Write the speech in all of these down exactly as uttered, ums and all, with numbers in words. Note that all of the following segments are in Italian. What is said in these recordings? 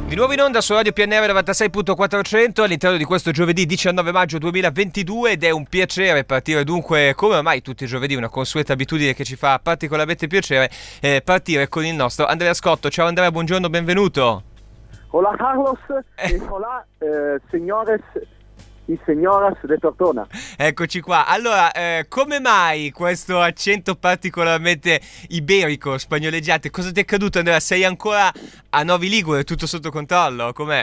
Di nuovo in onda su Radio P N R novantasei virgola quattrocento all'interno di questo giovedì diciannove maggio duemilaventidue, ed è un piacere partire dunque, come ormai tutti i giovedì, una consueta abitudine che ci fa particolarmente piacere, eh, partire con il nostro Andrea Scotto. Ciao Andrea, buongiorno, benvenuto. Hola Carlos eh. e hola eh, señores y señoras de Tortona. Eccoci qua. Allora, eh, come mai questo accento particolarmente iberico, spagnoleggiante? Cosa ti è accaduto, Andrea? Sei ancora a Novi Ligure, tutto sotto controllo? Com'è?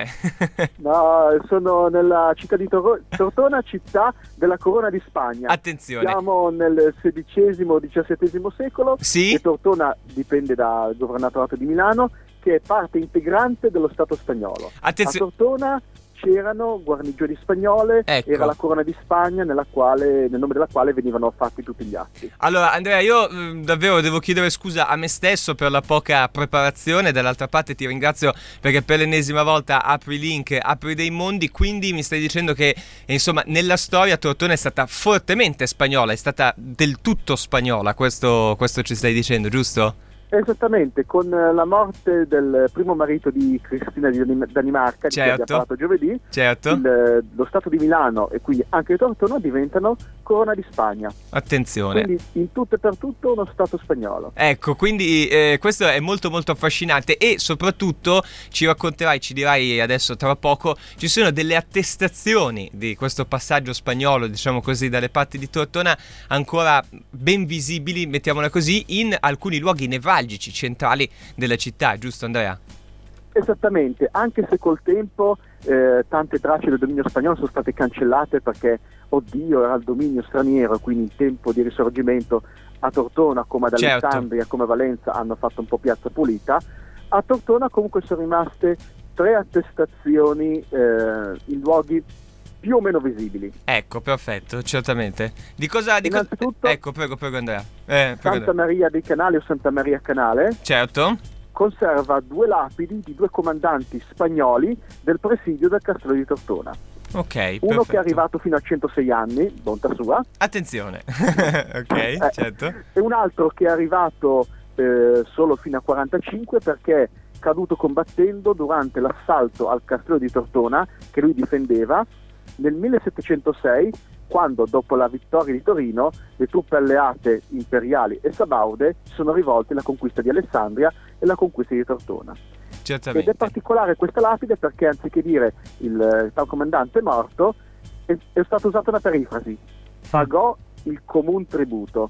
No, sono nella città di Tor- Tortona, città della Corona di Spagna. Attenzione. Siamo nel sedicesimo diciassettesimo secolo. Sì? E Tortona dipende dal governatorato di Milano, che è parte integrante dello Stato spagnolo. Attenzione. A Tortona c'erano guarnigioni spagnole, ecco. Era la Corona di Spagna nella quale, nel nome della quale venivano fatti tutti gli atti. Allora Andrea, io mh, davvero devo chiedere scusa a me stesso per la poca preparazione, dall'altra parte ti ringrazio perché per l'ennesima volta apri link, apri dei mondi, quindi mi stai dicendo che insomma nella storia Tortona è stata fortemente spagnola, è stata del tutto spagnola, questo, questo ci stai dicendo, giusto? Esattamente, con la morte del primo marito di Cristina di Danimarca, certo. di cui abbiamo parlato giovedì, certo. il, lo Stato di Milano e quindi anche Tortona diventano Corona di Spagna. Attenzione. Quindi in tutto e per tutto uno Stato spagnolo. Ecco, quindi eh, questo è molto molto affascinante, e soprattutto ci racconterai, ci dirai adesso tra poco, ci sono delle attestazioni di questo passaggio spagnolo, diciamo così, dalle parti di Tortona ancora ben visibili, mettiamola così, in alcuni luoghi nevralgici centrali della città, giusto Andrea? Esattamente, anche se col tempo eh, tante tracce del dominio spagnolo sono state cancellate perché, oddio, era il dominio straniero, quindi in tempo di risorgimento a Tortona, come ad Alessandria, certo. come a Valenza, hanno fatto un po' piazza pulita. A Tortona comunque sono rimaste tre attestazioni eh, in luoghi più o meno visibili. Ecco, perfetto, certamente. Di cosa... Di Innanzitutto, co- ecco, prego, prego Andrea. Eh, prego Santa Andrea. Maria dei Canali o Santa Maria Canale. Certo. Conserva due lapidi di due comandanti spagnoli del presidio del castello di Tortona. Ok, perfetto. Uno che è arrivato fino a centosei anni, bontà sua. Attenzione. Ok, eh, certo. E un altro che è arrivato eh, solo fino a quarantacinque perché è caduto combattendo durante l'assalto al castello di Tortona che lui difendeva nel millesettecentosei, quando dopo la vittoria di Torino le truppe alleate imperiali e sabaude si sono rivolte alla conquista di Alessandria e la conquista di Tortona. Certamente. Ed è particolare questa lapide perché anziché dire il tal comandante è morto, è, è stata usata una perifrasi: pagò il comun tributo.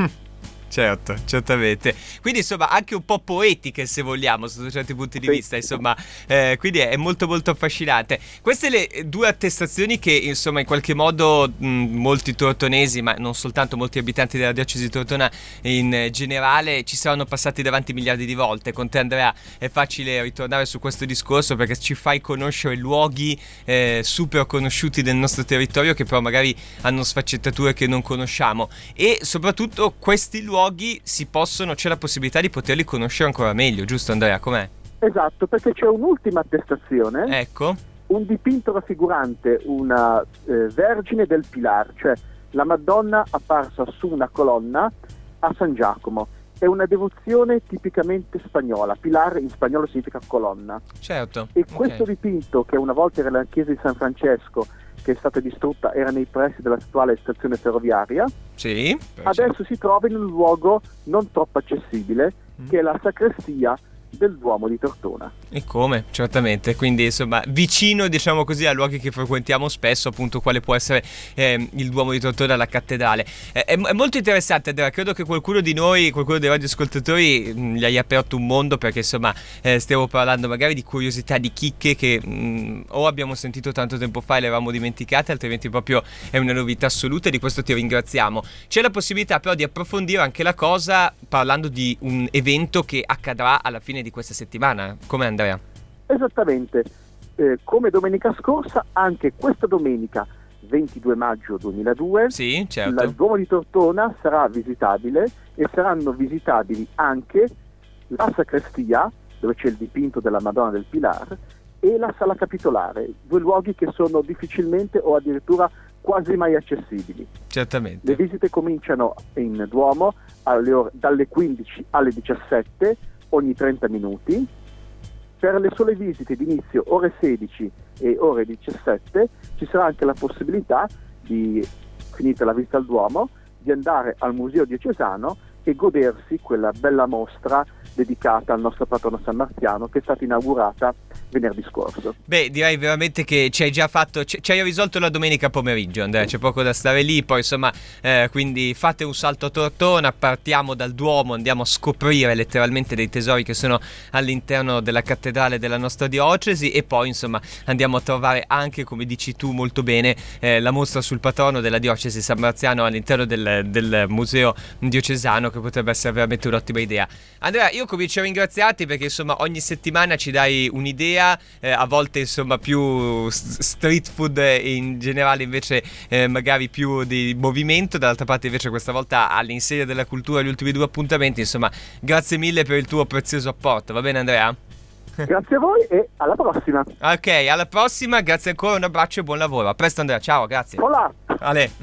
Certo, certamente. Quindi insomma anche un po' poetiche, se vogliamo, sotto certi punti di sì. vista, insomma, eh, quindi è molto molto affascinante. Queste le due attestazioni che insomma in qualche modo mh, molti tortonesi, ma non soltanto, molti abitanti della diocesi di Tortona in generale, ci saranno passati davanti miliardi di volte. Con te Andrea è facile ritornare su questo discorso perché ci fai conoscere luoghi eh, super conosciuti del nostro territorio che però magari hanno sfaccettature che non conosciamo, e soprattutto questi luoghi si possono, c'è la possibilità di poterli conoscere ancora meglio, giusto Andrea? Com'è? Esatto, perché c'è un'ultima attestazione, ecco, un dipinto raffigurante una eh, Vergine del Pilar, cioè la Madonna apparsa su una colonna a San Giacomo. È una devozione tipicamente spagnola. Pilar in spagnolo significa colonna. Certo. E okay. questo dipinto, che una volta era la chiesa di San Francesco, che è stata distrutta, era nei pressi dell'attuale stazione ferroviaria. Sì. Adesso si trova in un luogo non troppo accessibile, mm. che è la sacrestia del Duomo di Tortona. E come? Certamente, quindi insomma vicino, diciamo così, a luoghi che frequentiamo spesso, appunto quale può essere eh, il Duomo di Tortona, la cattedrale. Eh, è, è molto interessante Andrea, credo che qualcuno di noi, qualcuno dei radioascoltatori mh, gli hai aperto un mondo, perché insomma eh, stiamo parlando magari di curiosità, di chicche che mh, o abbiamo sentito tanto tempo fa e le avevamo dimenticate, altrimenti proprio è una novità assoluta, e di questo ti ringraziamo. C'è la possibilità però di approfondire anche la cosa parlando di un evento che accadrà alla fine di questa settimana. Come Andrea? Esattamente, eh, come domenica scorsa, anche questa domenica ventidue maggio duemiladue, sì, certo. il Duomo di Tortona sarà visitabile, e saranno visitabili anche la sacrestia, dove c'è il dipinto della Madonna del Pilar, e la sala capitolare, due luoghi che sono difficilmente o addirittura quasi mai accessibili. Certamente. Le visite cominciano in Duomo alle ore, dalle quindici alle diciassette ogni trenta minuti, per le sole visite di inizio ore sedici e ore diciassette ci sarà anche la possibilità di, finita la visita al Duomo, di andare al Museo Diocesano e godersi quella bella mostra dedicata al nostro patrono San Marziano, che è stata inaugurata venerdì scorso. Beh, direi veramente che ci hai già fatto, ci, ci hai risolto la domenica pomeriggio, Andrea, c'è poco da stare lì, poi insomma, eh, quindi fate un salto a Tortona, partiamo dal Duomo, andiamo a scoprire letteralmente dei tesori che sono all'interno della cattedrale della nostra diocesi, e poi insomma andiamo a trovare anche, come dici tu molto bene, eh, la mostra sul patrono della diocesi San Marziano all'interno del, del museo diocesano, che potrebbe essere veramente un'ottima idea. Andrea, io comincio a ringraziarti perché insomma ogni settimana ci dai un'idea, eh, a volte insomma più street food e in generale invece eh, magari più di movimento, dall'altra parte invece questa volta all'insegna della cultura gli ultimi due appuntamenti. Insomma, grazie mille per il tuo prezioso apporto, va bene Andrea? Grazie a voi e alla prossima. Ok, alla prossima, grazie ancora, un abbraccio e buon lavoro. A presto Andrea, ciao, grazie. Hola. Ale.